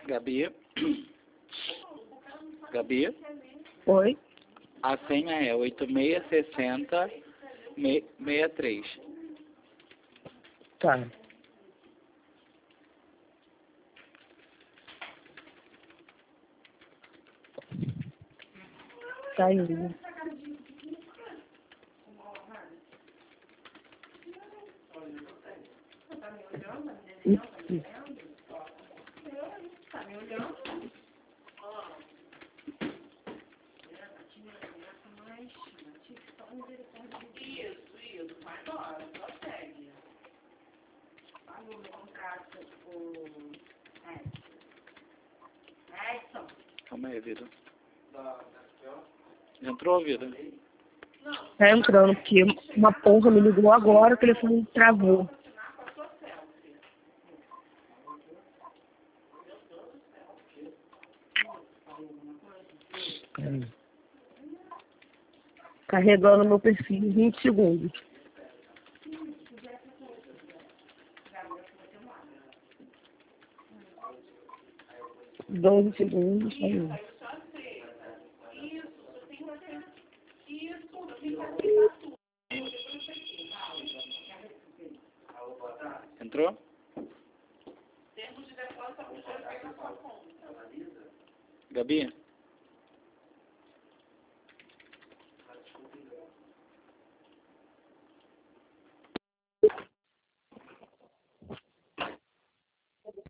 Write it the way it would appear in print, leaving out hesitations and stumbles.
Gabi? Gabi? Oi? A senha é 8660-63. Tá. Tá indo. Isso. Calma aí, vida. Entrou, vida? Tá entrando, porque uma porra me ligou agora, o telefone travou. Carregando meu perfil em 20 segundos. 12 segundos, tá indo. Entrou? Gabi?